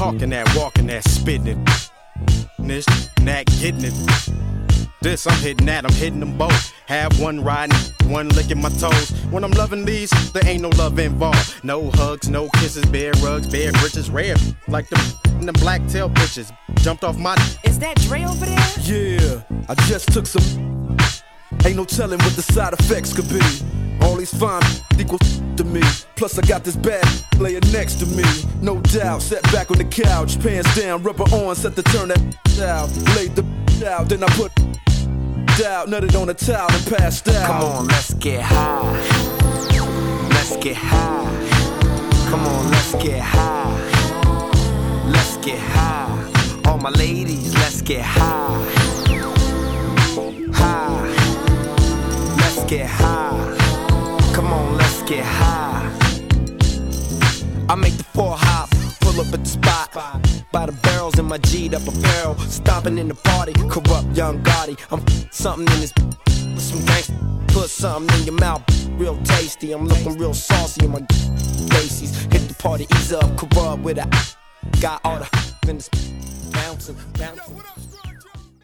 talking that, walking that, spitting it. This, that, getting it. This, I'm hitting that, I'm hitting them both. Have one riding, one licking my toes. When I'm loving these, there ain't no love involved. No hugs, no kisses, bare rugs, bare britches, rare. Like them black tail bitches. Jumped off my... Is that Dre over there? Yeah, I just took some... Ain't no telling what the side effects could be. All these fine equal to me. Plus I got this bad laying next to me. No doubt, sat back on the couch, pants down, rubber on, set to turn that out. Laid the out, then I put out, nutted on a towel and passed out. Come on, let's get high. Let's get high. Come on, let's get high. Let's get high. All my ladies, let's get high. High. Let's get high. Come on, let's get high. I make the 4 hop, pull up at the spot. By the barrels in my G'd up apparel. Stomping in the party, corrupt young Gotti. I'm something in this with some gangsta. Put something in your mouth, real tasty. I'm looking real saucy in my Macy's. Hit the party, ease up, corrupt with a got all the in this bouncing, bouncing.